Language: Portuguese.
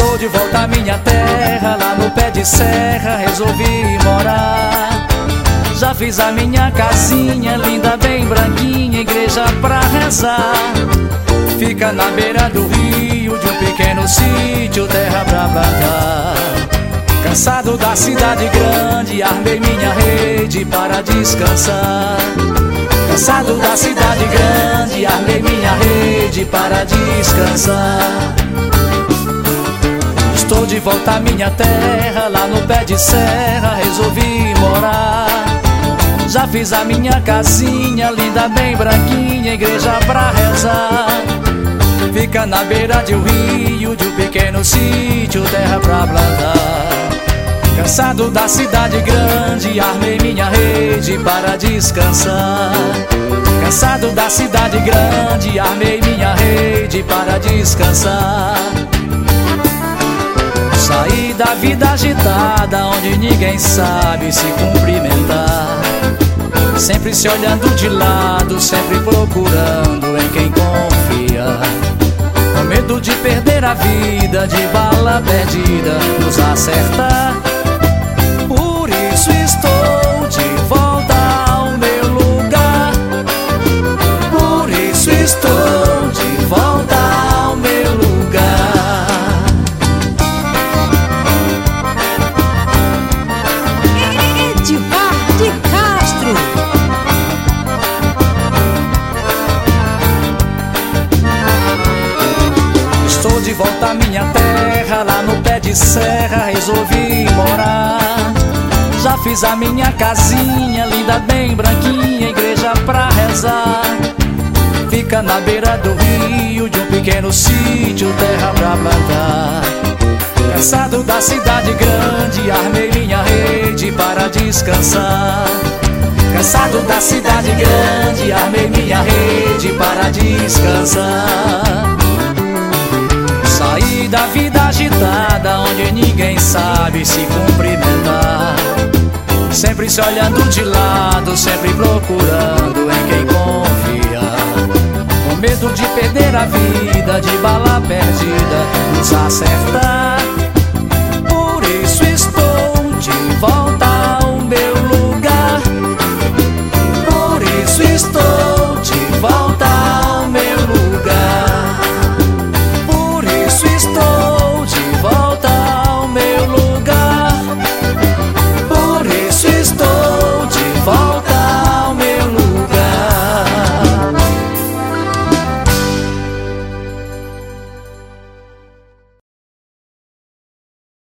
Estou de volta à minha terra, lá no pé de serra resolvi morar. Já fiz a minha casinha, linda, bem branquinha, igreja pra rezar. Fica na beira do rio, de um pequeno sítio, terra pra plantar. Cansado da cidade grande, armei minha rede para descansar. Cansado da cidade grande, armei minha rede para descansar. Estou de volta à minha terra, lá no pé de serra resolvi morar. Já fiz a minha casinha, linda, bem branquinha, igreja pra rezar. Fica na beira de um rio, de um pequeno sítio, terra pra plantar. Cansado da cidade grande, armei minha rede para descansar. Cansado da cidade grande, armei minha rede para descansar. Saí da vida agitada, onde ninguém sabe se cumprimentar. Sempre se olhando de lado, sempre procurando em quem confia. Com medo de perder a vida, de bala perdida nos acertar. Por isso estou de volta ao meu lugar. Por isso estou de volta ao meu lugar. Edivar de Castro. Estou de volta à minha terra, lá no pé de serra resolvi morar. Já fiz a minha casinha, linda, bem branquinha, igreja pra rezar. Fica na beira do rio, de um pequeno sítio, terra pra plantar. Cansado da cidade grande, armei minha rede para descansar. Cansado da cidade grande, armei minha rede para descansar. Saí da vida agitada, onde ninguém sabe se cumprimentar. Sempre se olhando de lado, sempre procurando em quem confia. Com medo de perder a vida, de bala perdida nos acertar.